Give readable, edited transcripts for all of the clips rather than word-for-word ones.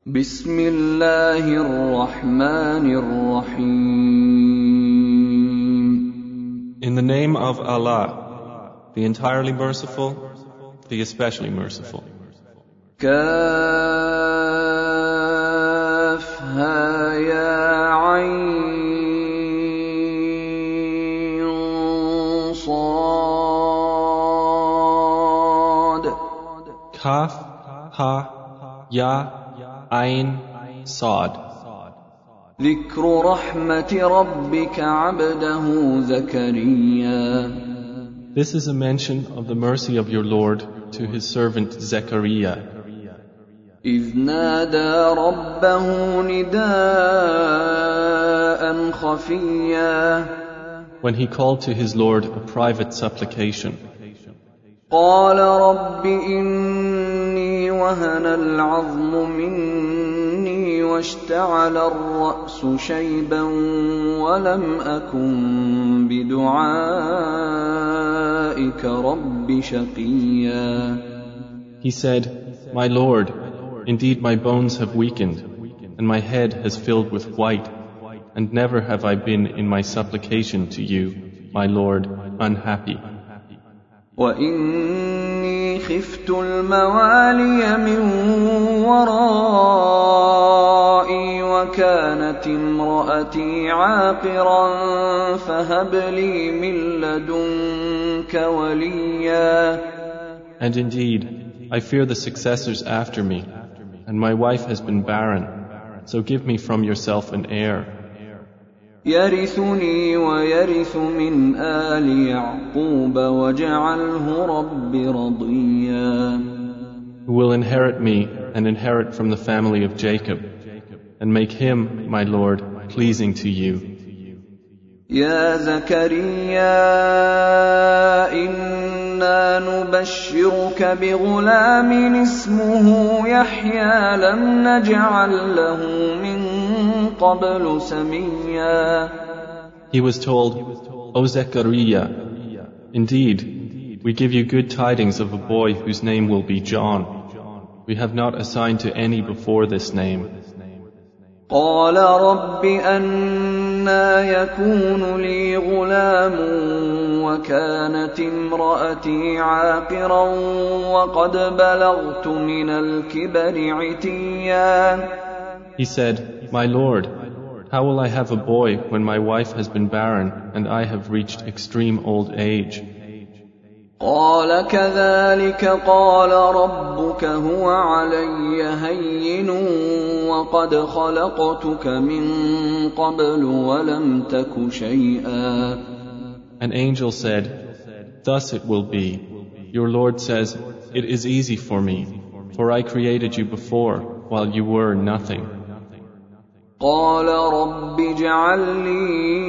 بسم الله الرحمن الرحيم. In the name of Allah, the entirely merciful, the especially merciful. كافها يا عين صاد. Kaf, Ha, Ya, Ain, Sad. ذكر رحمة ربك عبده زكريا. This is a mention of the mercy of your Lord to his servant Zechariah. إذ نادى ربه نداء خفيا. When he called to his Lord a private supplication. قال رب إني وهن العظم مني واشتعل الرأس شيبا ولم أكن بدعائك رب شقيا. He said, My Lord, indeed my bones have weakened, and my head has filled with white, and never have I been in my supplication to you, my Lord, unhappy. وإني خفت الموالي من ورائي وكانت امرأتي عاقرا فهب لي من لدنك وليا. And indeed, I fear the successors after me, and my wife has been barren, so give me from yourself an heir. يرثني ويرث من آل يعقوب واجعله رب رضيا. Who will inherit me and inherit from the family of Jacob, and make him, my Lord, pleasing to you. يا زكريا إنا نبشرك بغلام اسمه يحيى لم نجعل له من قبل سميا. He was told, O Zechariah, indeed, we give you good tidings of a boy whose name will be John. We have not assigned to any before this name. قال رب أنى يكون لي غلام وكانت امرأتي عاقرا وقد بلغت من الكبر عتيا. He said, My Lord, how will I have a boy when my wife has been barren and I have reached extreme old age? قال كذلك قال ربك هو علي هين وقد خلقتك من قبل ولم تك شيئا. An angel said, Thus it will be. Your Lord says, It is easy for me, for I created you before while you were nothing. قال رب اجعل لي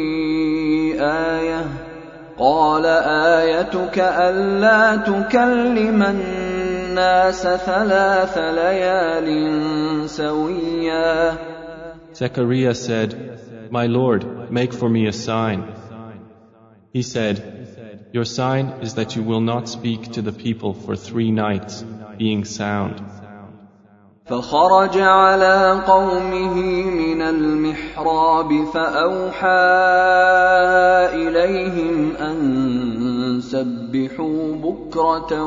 آية. قال آيتك ألا تكلم الناس 3 ليال سويا. Zechariah said, My Lord, make for me a sign. He said, Your sign is that you will not speak to the people for 3 nights, being sound. فخرج على قومه من المحراب فأوحى إليهم أن سبحوا بكرة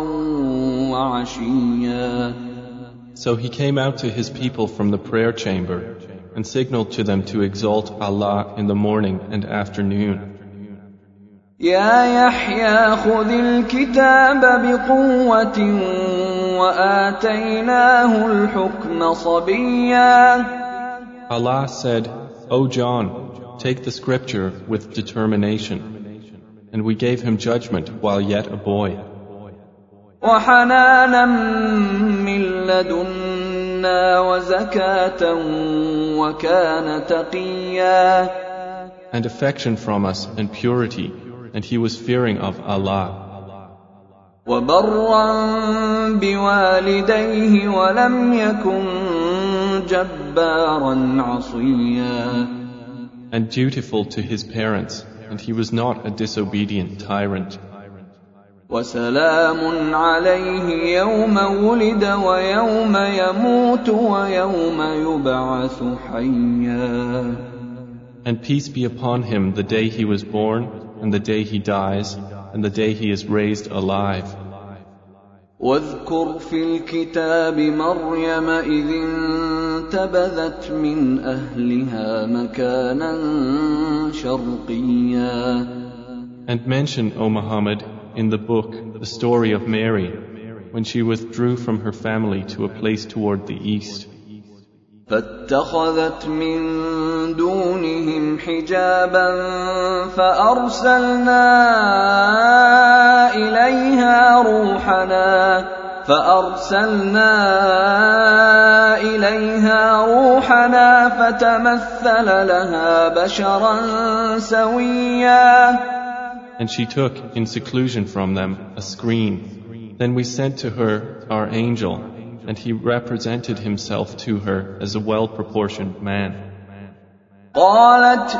وعشيا. So he came out to his people from the prayer chamber and signaled to them to exalt Allah in the morning and afternoon. يا يحيى خذ الكتاب بقوة وآتيناه الحكم صبيا. Allah said, O John, take the scripture with determination, and we gave him judgment while yet a boy. وحنانا من لدنا وزكاة وكان تقيا. And affection from us and purity, and he was fearing of Allah. وبرا بوالديه ولم يكن جبارا عصيا. And dutiful to his parents, and he was not a disobedient tyrant. وسلام عليه يوم ولد ويوم يموت ويوم يبعث حيا. And peace be upon him the day he was born, and the day he dies, and the day he is raised alive. واذكر في الكتاب مريم إذ انتبذت من أهلها مكانا شرقيا. And mention, O Muhammad, in the book the story of Mary, when she withdrew from her family to a place toward the east. فاتخذت من دونهم حجابا فأرسلنا إليها روحنا فتمثل لها بشرا سويا. And she took in seclusion from them a screen. Then we sent to her our angel, and he represented himself to her as a well-proportioned man. قالت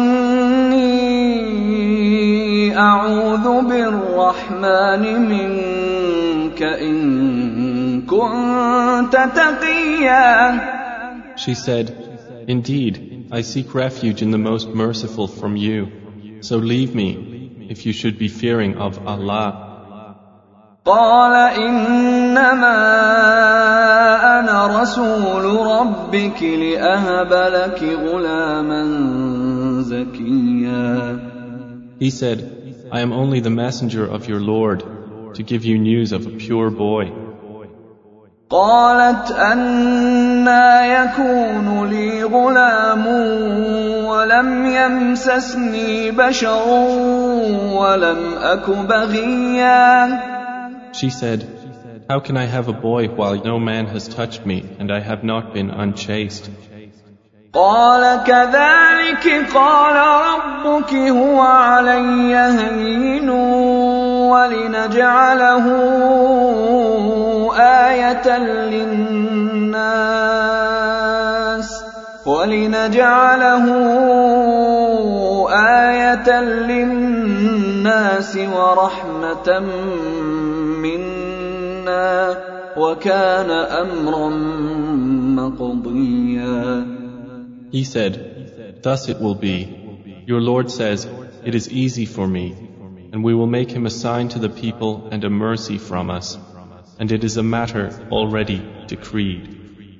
إني أعوذ بالرحمن منك إن كنت تقيا. She said, Indeed, I seek refuge in the most merciful from you, so leave me if you should be fearing of Allah. قال إنما أنا رسول ربك لأهب لك غلاما زكيا. He said, I am only the messenger of your Lord to give you news of a pure boy. قالت أنى يكون لي غلام ولم يمسسني بشر ولم أك بغيا. She said, How can I have a boy while no man has touched me and I have not been unchaste? قال كذلك قال ربك هو علي هين ولنجعله آية للناس ورحمة منا وكان أمرا مقضيا. He said, Thus it will be. Your Lord says, It is easy for me, and we will make him a sign to the people and a mercy from us, and it is a matter already decreed.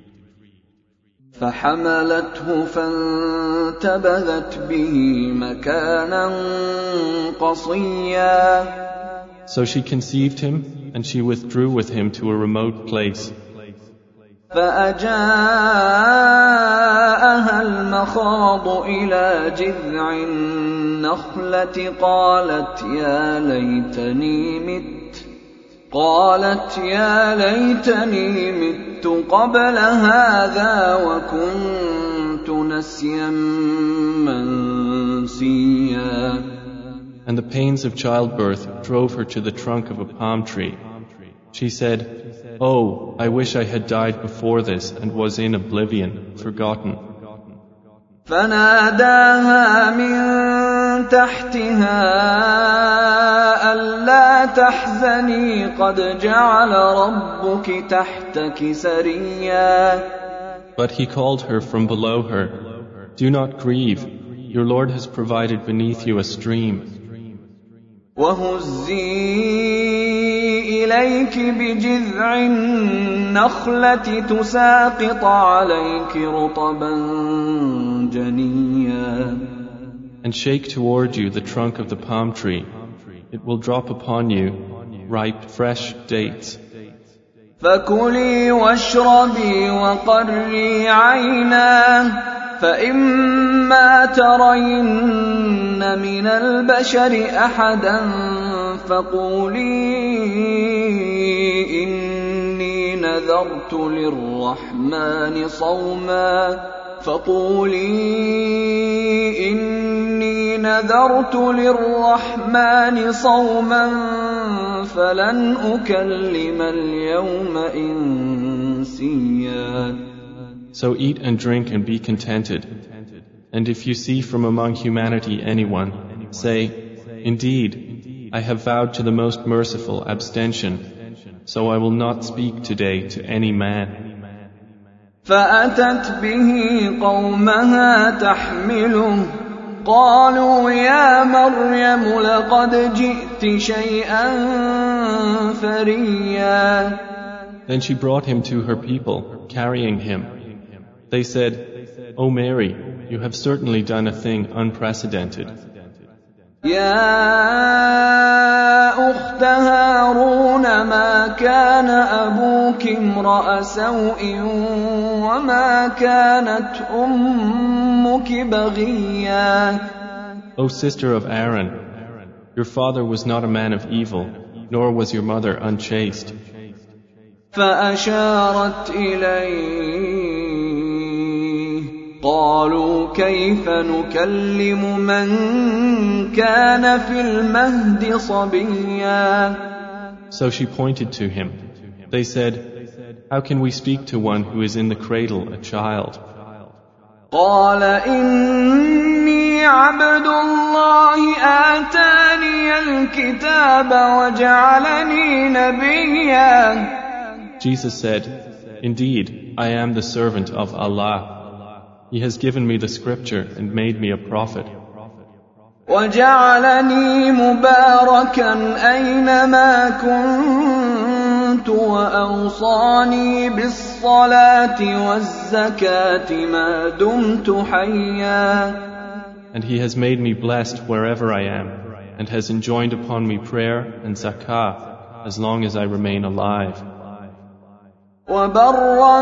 فحملته فانتبذت به مكانا قصيا. So she conceived him, and she withdrew with him to a remote place. فأجاءها المخاض إلى جذع النخلة قالت يا ليتني مت قبل هذا وكنت نسيا منسيا. And the pains of childbirth drove her to the trunk of a palm tree. She said, Oh, I wish I had died before this and was in oblivion, forgotten. فناداها من تحتها ألا تحزني قد جعل ربك تحتك سريا. But he called her from below her, Do not grieve, your Lord has provided beneath you a stream. وهزي إليك بجذع النخلة تساقط عليك رطبا جنيا. And shake toward you the trunk of the palm tree. It will drop upon you ripe, fresh dates. فكلي واشربي وقري عينا فإما ترين من البشر أحدا فقولي إني نذرت للرحمن صوما فلن أكلم اليوم إنسيا. So eat and drink and be contented. And if you see from among humanity anyone, say, Indeed, I have vowed to the most merciful abstention, so I will not speak today to any man. فأتت به قومها تحمله قالوا يا مريم لقد جئت شيئا فريا. Then she brought him to her people, carrying him. They said, O Mary, you have certainly done a thing unprecedented. يا أخت هارون ما كان أبوك امرأ سوء وما كانت أمك بغيا. O sister of Aaron, your father was not a man of evil, nor was your mother unchaste. فأشارت إليه قالوا كيف نكلم من كان في المهد صبيا. So she pointed to him. They said, how can we speak to one who is in the cradle, a child? قال إني عبد الله آتاني الكتاب وجعلني نبيا. Jesus said, indeed, I am the servant of Allah. He has given me the scripture and made me a prophet. وجعلني مباركا أينما كنت وأوصاني بالصلاة والزكاة ما دمت حيا. And he has made me blessed wherever I am, and has enjoined upon me prayer and zakah as long as I remain alive. وبرا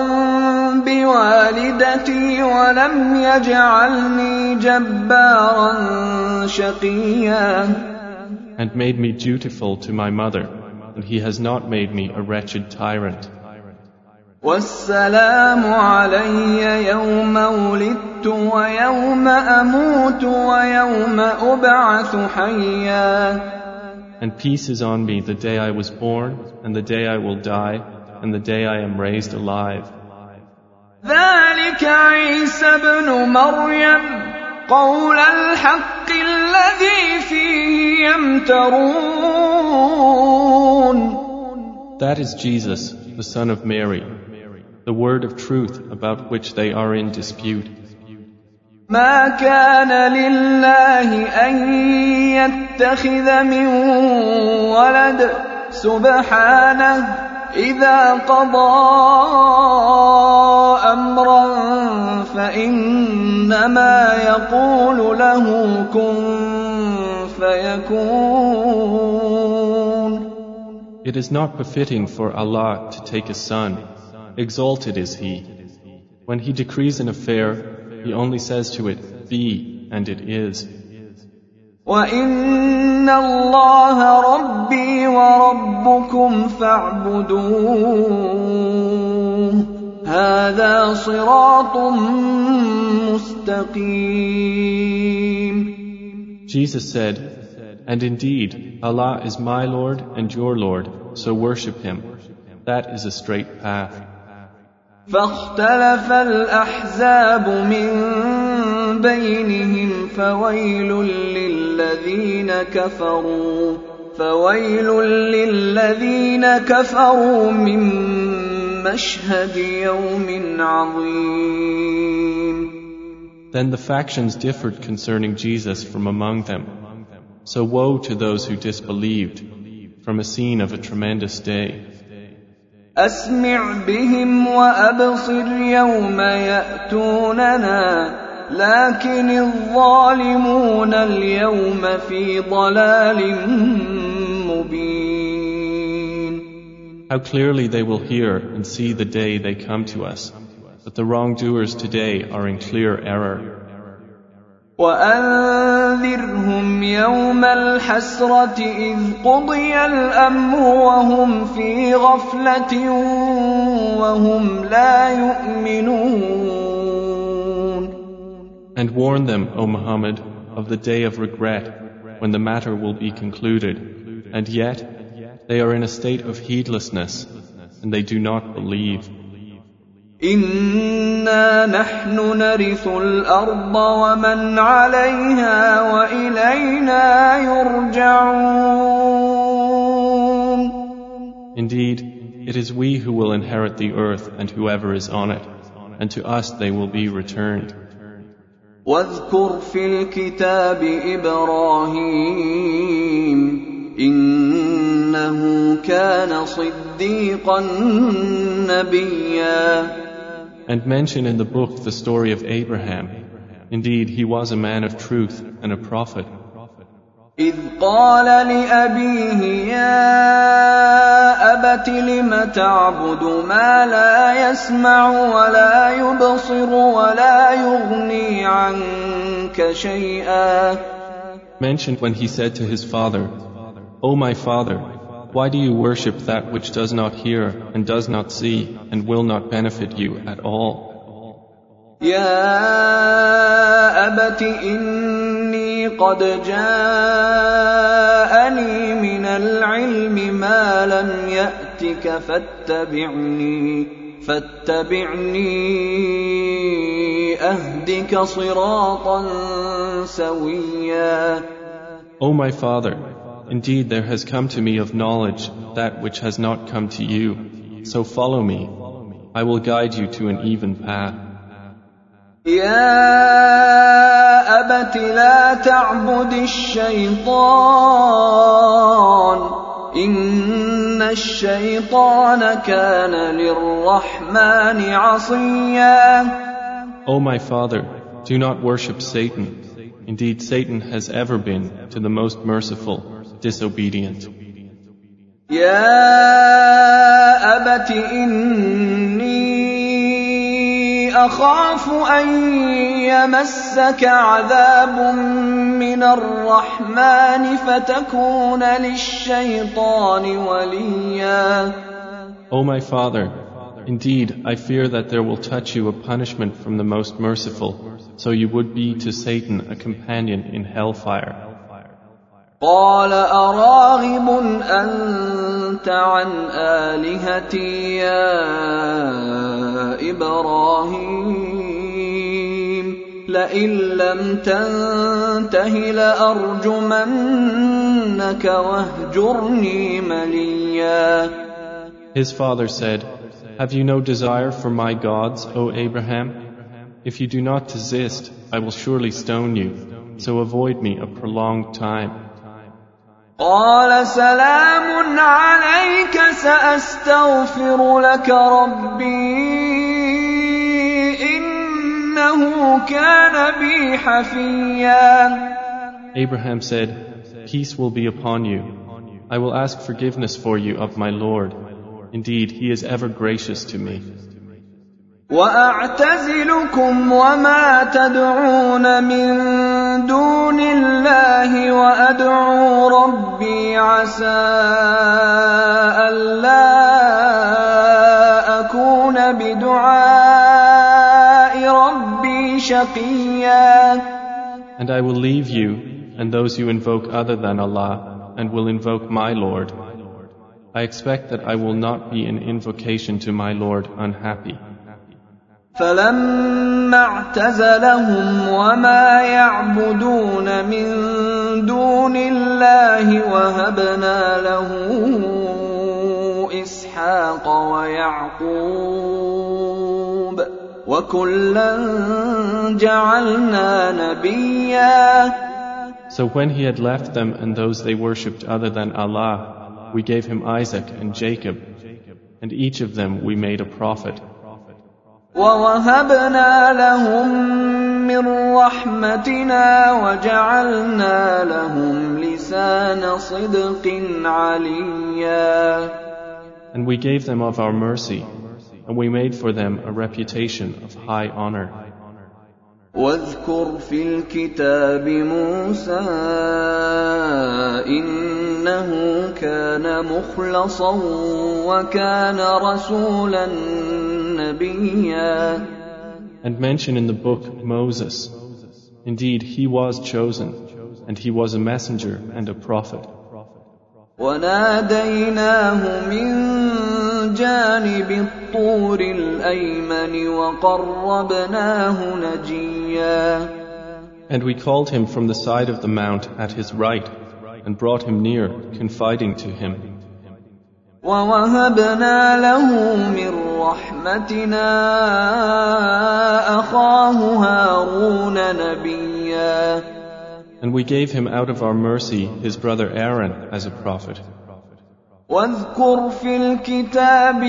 بوالدتي ولم يجعلني جبارا شقيا. And made me dutiful to my mother, and he has not made me a wretched tyrant. والسلام علي يوم ولدت ويوم أموت ويوم أبعث حيا. And peace is on me the day I was born, and the day I will die, and the day I am raised alive. ذلك عيسى ابن مريم قول الحق الذي فيه يمترون. That is Jesus, the son of Mary, the word of truth about which they are in dispute. ما كان لله أن يتخذ من ولد سبحانه إذا قضى أمرا فإنما يقول له كن فيكون. It is not befitting for Allah to take a son. Exalted is He. When He decrees an affair, He only says to it, be, and it is. وَإِنَّ اللَّهَ رَبِّي وَرَبُّكُمْ فَاعْبُدُوهُ هَذَا صِرَاطٌ مُسْتَقِيمٌ. Jesus said, and indeed, Allah is my Lord and your Lord, so worship Him. That is a straight path. فاختلف الأحزاب من بينهم فويل للذين كفروا من مشهد يوم عظيم. Then the factions differed concerning Jesus from among them. So woe to those who disbelieved from a scene of a tremendous day. أسمع بهم وأبصر يوم يأتوننا لكن الظالمون اليوم في ضلال مبين. How clearly they will hear and see the day they come to us, but the wrongdoers today are in clear error. وأنذرهم يوم الحسرة إذ قضي الأمر وهم في غفلة وهم لا يؤمنون. And warn them, O Muhammad, of the day of regret when the matter will be concluded, and yet they are in a state of heedlessness and they do not believe. إنا نحن نرث الأرض ومن عليها وإلينا يرجعون. Indeed, it is we who will inherit the earth and whoever is on it, and to us they will be returned. واذكر في الكتاب إبراهيم إنه كان صديقا نبيا. And mention in the book the story of Abraham. Indeed, he was a man of truth and a prophet. إذ قال لأبيه يا أبت لم تعبد ما لا يسمع ولا يبصر ولا يغني عنك شيئا. Mentioned when he said to his father, O my father, why do you worship that which does not hear and does not see and will not benefit you at all? يا أبت إني قد جاءني من العلم ما لم يأتك فاتبعني أهدك صراطا سويا. O my father, indeed there has come to me of knowledge that which has not come to you, so follow me. I will guide you to an even path. يا أبت لا تعبد الشيطان إن الشيطان كان للرحمن عصيا. O my father, do not worship Satan. Indeed, Satan has ever been, to the most merciful, disobedient. يا أبت إني أخاف أن يمسك عذاب من الرحمن فتكون للشيطان وليا. O my father, indeed I fear that there will touch you a punishment from the most merciful, so you would be to Satan a companion in hellfire. قال أراغب أنت عن آلهتي يا إبراهيم لئن لم تنته لأرجمنك واهجرني مليا. His father said, Have you no desire for my gods, O Abraham? If you do not desist, I will surely stone you, so avoid me a prolonged time. قال سلام عليك سأستغفر لك ربي إنه كان بي حفيا. Abraham said, Peace will be upon you. I will ask forgiveness for you of my Lord. Indeed, he is ever gracious to me. وأعتزلكم وما تدعون من دون الله وأدعو ربي عسى ألا أكون بدعاء ربي شقيا. And I will leave you and those you invoke other than Allah and will invoke my Lord. I expect that I will not be in invocation to my Lord unhappy. فلما اعتزلهم وما يعبدون من دون الله وهبنا له إسحاق ويعقوب وكلا جعلنا نبيا. So when he had left them and those they worshipped other than Allah, we gave him Isaac and Jacob, and each of them we made a prophet. وَوَهَبْنَا لَهُم مِّن رَّحْمَتِنَا وَجَعَلْنَا لَهُمْ لِسَانَ صِدْقٍ عَلِيًّا. And we gave them of our mercy, and we made for them a reputation of high honor. واذكر في الكتاب موسى إنه كان مخلصا وكان رسولا نبيا. And mention in the book Moses. Indeed, he was chosen, and he was a messenger and a prophet. وناديناه من جانب الطور الأيمن وقربناه نجيا. And we called him from the side of the mount at his right and brought him near, confiding to him. ووهبنا له من رحمتنا أخاه هارون نبيا. And we gave him out of our mercy his brother Aaron as a prophet. واذكر في الكتاب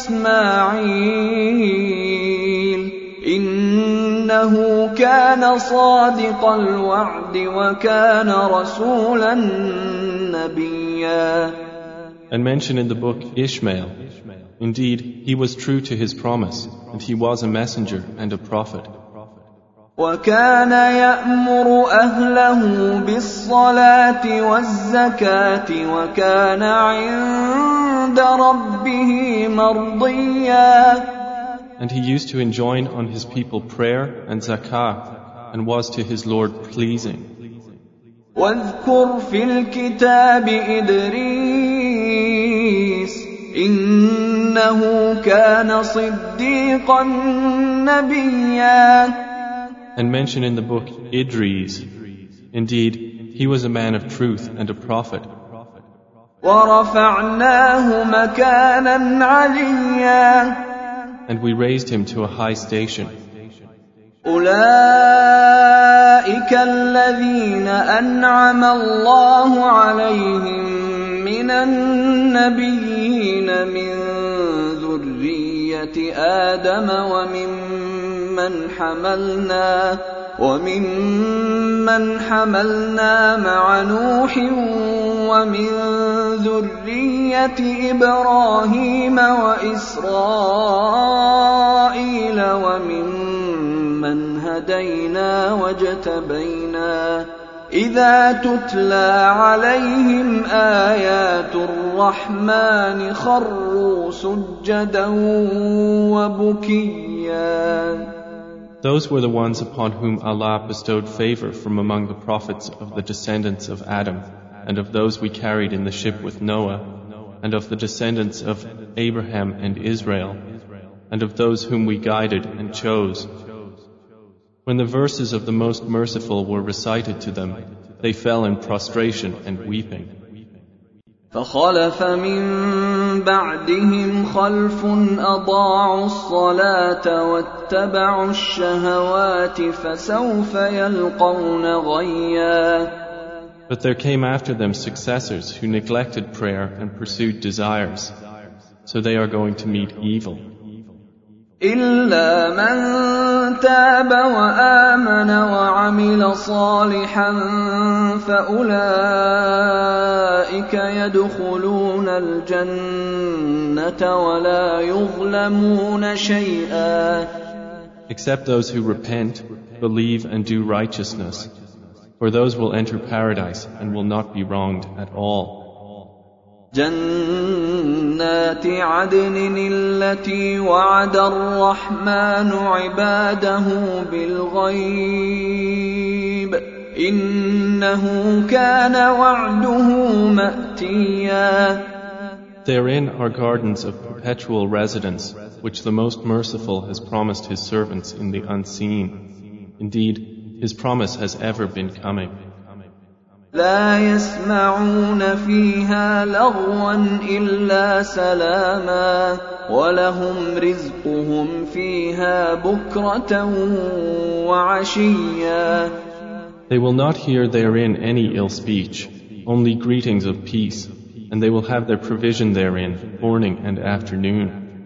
إسماعيل إنه كان صادق الوعد وكان رسولا نبيا. And mention in the book Ishmael. Indeed, he was true to his promise, and he was a messenger and a prophet. وكان يأمر أهله بالصلاة والزكاة وكان عند ربه مرضيا. And he used to enjoin on his people prayer and zakah, and was to his Lord pleasing. واذكر في الكتاب إدريس إنه كان صديقا نبيا. And mention in the book Idris. Indeed, he was a man of truth and a prophet. وَرَفَعْنَاهُ مَكَانًا عَلِيًّا. And we raised him to a high station. أُولَئِكَ الَّذِينَ أَنْعَمَ اللَّهُ عَلَيْهِمْ مِنَ النَّبِيِّينَ مِنْ ذُرِّيَّةِ آدَمَ وممن حملنا مع نوح ومن ذرية إبراهيم وإسرائيل وممن هدينا واجتبينا إذا تتلى عليهم آيات الرحمن خروا سجدا وبكيا. Those were the ones upon whom Allah bestowed favor from among the prophets of the descendants of Adam, and of those we carried in the ship with Noah, and of the descendants of Abraham and Israel, and of those whom we guided and chose. When the verses of the Most Merciful were recited to them, they fell in prostration and weeping. فخلف من بعدهم خلف أضاعوا الصلاة واتبعوا الشهوات فسوف يلقون غيا. But there came after them successors who neglected prayer and pursued desires, so they are going to meet evil. إلا من تاب وآمن وعمل صالحا فأولئك يدخلون الجنة ولا يظلمون شيئا. Except those who repent, believe and do righteousness, for those will enter paradise and will not be wronged at all. جنات عدن التي وعد الرحمن عباده بالغيب إنه كان وعده مأتيا. Therein are gardens of perpetual residence, which the Most Merciful has promised His servants in the unseen. Indeed, His promise has ever been coming. لا يسمعون فيها لغوا إلا سلاما ولهم رزقهم فيها بكرة وعشيا. They will not hear therein any ill speech, only greetings of peace, and they will have their provision therein morning and afternoon.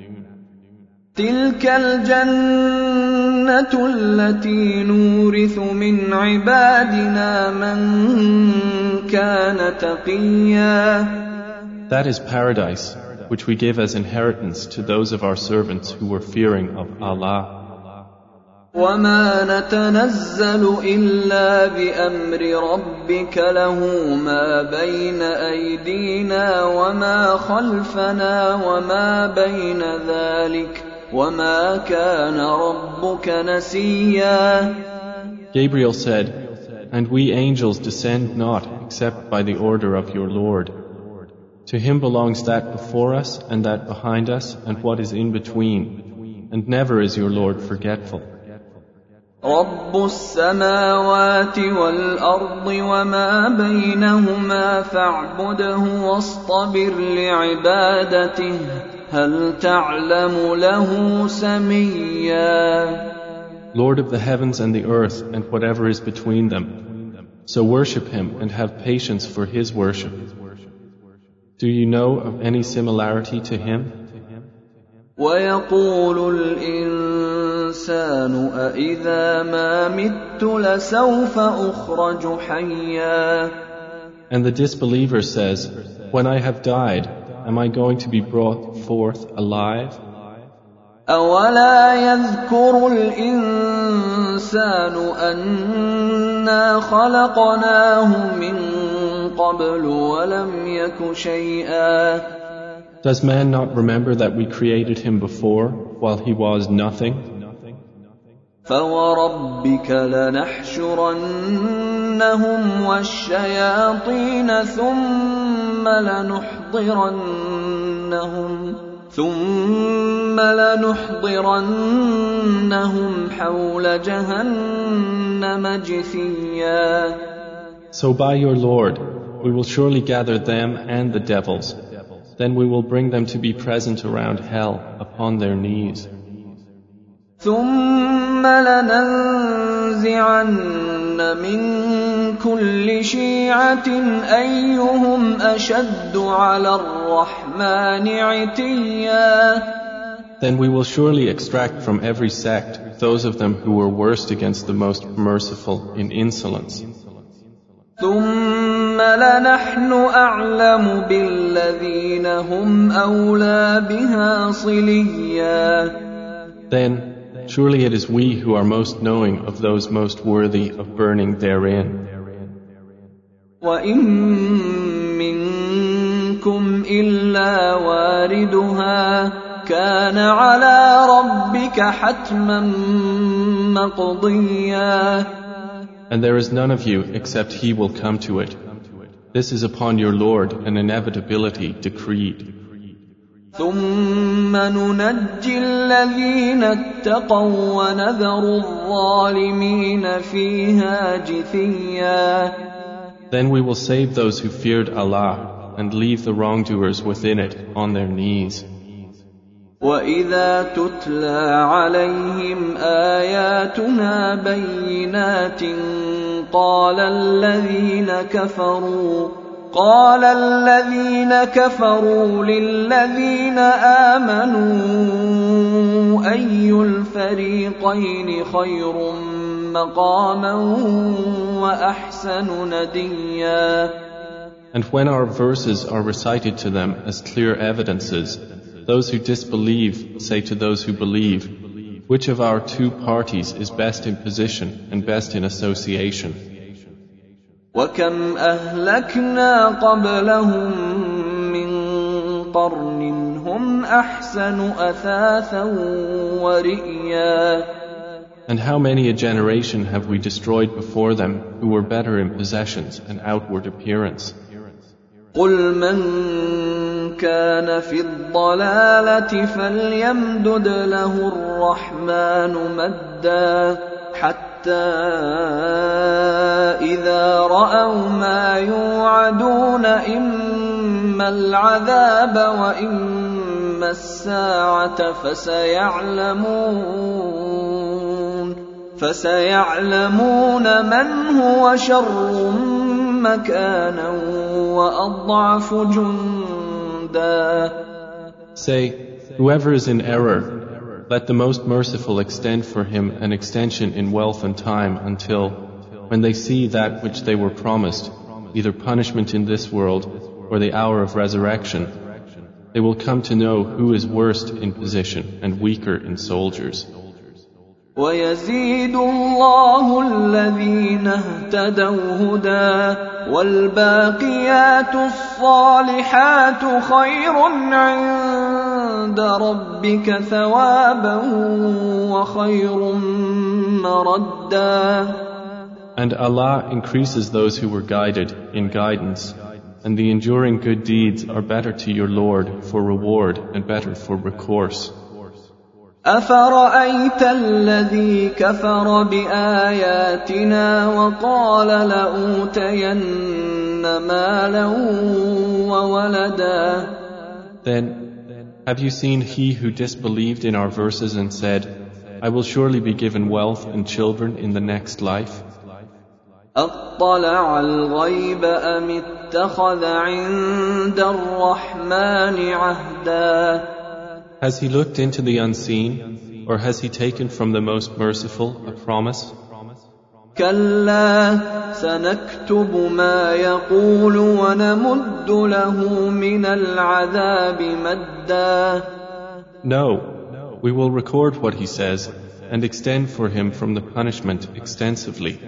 تلك الجنة التي نورث من عبادنا من كان تقيا. That is paradise, which we give as inheritance to those of our servants who were fearing of Allah. وما نتنزل إلا بأمر ربك له ما بين أيدينا وما خلفنا وما بين ذلك وما كان ربك نسيا. Gabriel said, and we angels descend not except by the order of your Lord. To Him belongs that before us and that behind us and what is in between, and never is your Lord forgetful. رب السماوات والأرض وما بينهما فاعبده واصطبر لعبادته هل تعلم له سميا. Lord of the heavens and the earth and whatever is between them, so worship Him and have patience for His worship. Do you know of any similarity to Him? ويقول الإنسان أإذا ما مت لسوف أخرج حيا. And the disbeliever says, when I have died, am I going to be brought forth alive? أولا يذكر الإنسان أنا خلقناه من قبل ولم يك شيئا. Does man not remember that we created him before while he was nothing? فوربك لنحشرنهم والشياطين ثم لنحضرنهم حول جهنم جثيا. So by your Lord, we will surely gather them and the devils. Then we will bring them to be present around hell upon their knees. ثم لننزعن من كل شيعة أيهم أشد على الرحمن عتيا. Then we will surely extract from every sect those of them who were worst against the most merciful in insolence. ثم لنحن أعلم بالذين هم أولى بها صليا. Then surely it is we who are most knowing of those most worthy of burning therein. وَإِن مِّنكُمْ إِلَّا وَارِدُهَا كَانَ عَلَى رَبِّكَ حَتْمًا مَّقْضِيًّا. And there is none of you except he will come to it. This is upon your Lord an inevitability decreed. ثُمَّ نُنَجِّي الَّذِينَ اتَّقَوا وَنَذَرُ الظَّالِمِينَ فِيهَا جِثِيًّا. Then we will save those who feared Allah and leave the wrongdoers within it on their knees. وَإِذَا تُتْلَى عَلَيْهِمْ آيَاتُنَا بَيِّنَاتٍ قَالَ الَّذِينَ كَفَرُوا لِلَّذِينَ آمَنُوا أَيُّ الْفَرِيقَيْنِ خَيْرٌ مَّقَامًا وَأَحْسَنُ نَدِيًّا. And when our verses are recited to them as clear evidences, those who disbelieve say to those who believe, which of our two parties is best in position and best in association? وَكَمْ أَهْلَكْنَا قَبْلَهُم مِّن قَرْنٍ هُمْ أَحْسَنُ أَثَاثًا وَرِئْيًا. And how many a generation have we destroyed before them who were better in possessions and outward appearance? قُلْ مَنْ كَانَ فِي الضَّلَالَةِ فَلْيَمْدُدْ لَهُ الرَّحْمَنُ مَدًّا حَتَّى إِذَا رَأَوْا مَا يُوعَدُونَ إِمَّا الْعَذَابَ وَإِمَّا السَّاعَةَ فَسَيَعْلَمُونَ مَنْ هُوَ شَرٌّ مَكَانًا وَأَضْعَفُ جُندًا. Say, whoever is in error, let the most merciful extend for him an extension in wealth and time until, when they see that which they were promised, either punishment in this world or the hour of resurrection, they will come to know who is worst in position and weaker in soldiers. وَيَزِيدُ اللَّهُ الَّذِينَ اهْتَدَوْا هُدًى وَالْبَاقِيَاتُ الصَّالِحَاتُ خَيْرٌ عِندَ رَبِّكَ ثَوَابًا وَخَيْرٌ مَّرَدًّا. And Allah increases those who were guided in guidance, and the enduring good deeds are better to your Lord for reward and better for recourse. أفرأيت الذي كفر بآياتنا وقال لأوتين مالا وولدا. Then, have you seen he who disbelieved in our verses and said, I will surely be given wealth and children in the next life? أطلع الغيب أم اتخذ عند الرحمن عهدا. Has he looked into the unseen, or has he taken from the Most Merciful a promise? كلا سنكتب ما يقول ونمد له من العذاب مدا. No, we will record what he says and extend for him from the punishment extensively.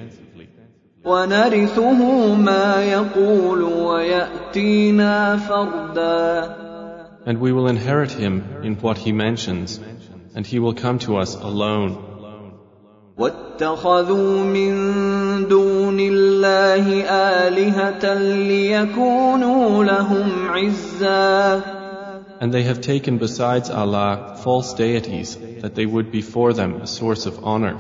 ونرثه ما يقول ويأتينا فردا. And we will inherit him in what he mentions, and he will come to us alone. واتخذوا من دون الله آلهة ليكونوا لهم عزا. And they have taken besides Allah false deities that they would be for them a source of honor.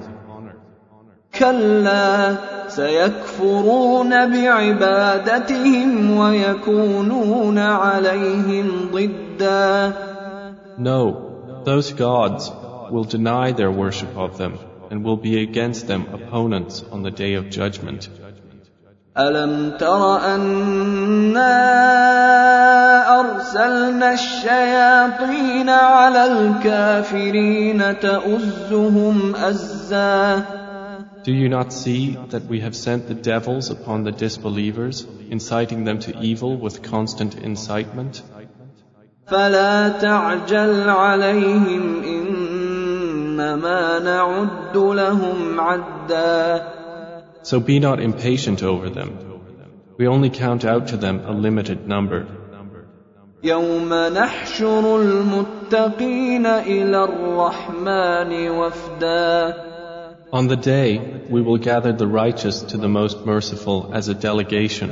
كلا سيكفرون بعبادتهم ويكونون عليهم ضدا. No, those gods will deny their worship of them and will be against them opponents on the day of judgment. ألم تر أنا أرسلنا الشياطين على الكافرين تؤزهم أزا. Do you not see that we have sent the devils upon the disbelievers, inciting them to evil with constant incitement? فلا تعجل عليهم إنما نعد لهم عدا. So be not impatient over them. We only count out to them a limited number. يوم نحشر المتقين إلى الرحمن وفدا. On the day, we will gather the righteous to the Most Merciful as a delegation.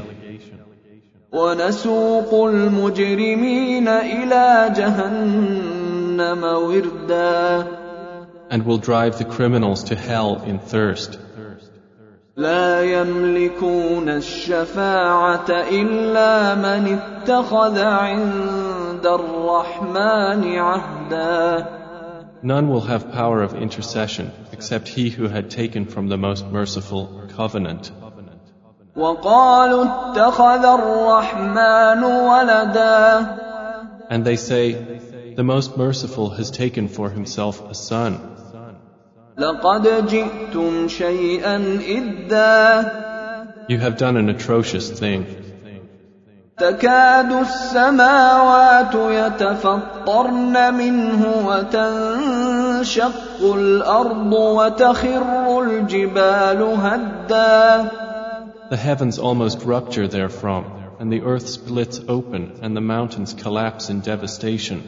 ونسوق المجرمين إلى جهنم وردا. And will drive the criminals to hell in thirst. لا يملكون الشفاعة إلا من اتخذ عند الرحمن عهدا. None will have power of intercession except he who had taken from the Most Merciful covenant. وقالوا اتخذ الرحمن ولدا. And they say, the Most Merciful has taken for himself a son. لقد جئتم شيئا إدا. You have done an atrocious thing. تكاد السماوات يتفطرن منه وتنشق الأرض وتخر الجبال هدا. The heavens almost rupture therefrom, and the earth splits open, and the mountains collapse in devastation.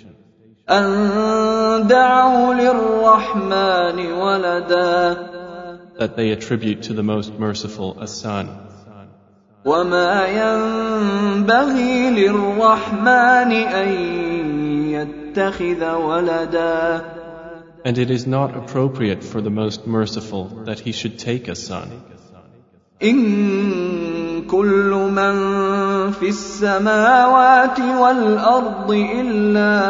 أن دعوا للرحمن ولدا. That they attribute to the Most Merciful a son. وما ينبغي للرحمن أن يتخذ ولدا. And it is not appropriate for the Most Merciful that he should take a son. إن كل من في السماوات والأرض إلا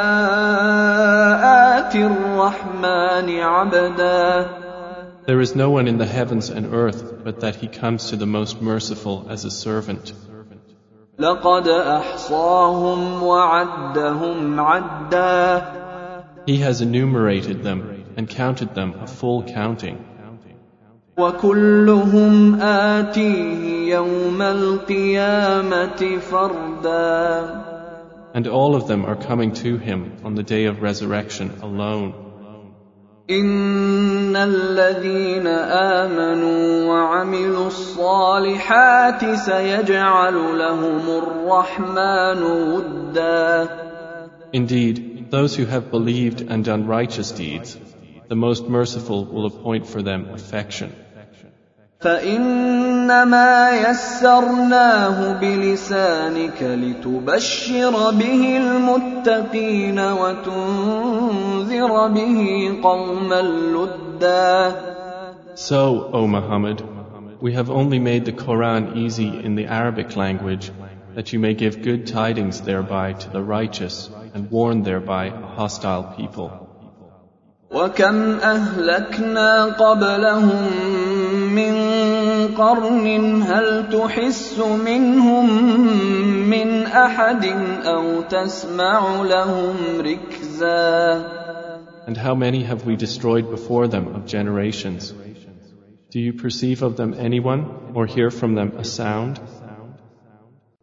آتي الرحمن عبدا. There is no one in the heavens and earth but that he comes to the Most Merciful as a servant. لقد أحصاهم وعدهم عدا. He has enumerated them and counted them a full counting. وكلهم آتيه يوم القيامة فردا. And all of them are coming to him on the day of resurrection alone. إن الذين آمنوا وعملوا الصالحات سيجعل لهم الرحمن ودا. Indeed, those who have believed and done righteous deeds, the Most Merciful will appoint for them affection. فإنما يسرناه بلسانك لتبشر به المتقين وتنذر به قوما لدا. So, O Muhammad, we have only made the Quran easy in the Arabic language, that you may give good tidings thereby to the righteous and warn thereby a hostile people. وَكَمْ أَهْلَكْنَا قَبْلَهُمْ مِنْ قَرْنٍ هَلْ تُحِسُّ مِنْهُمْ مِنْ أَحَدٍ أَوْ تَسْمَعُ لَهُمْ رِكْزًا. And how many have we destroyed before them of generations? Do you perceive of them anyone or hear from them a sound?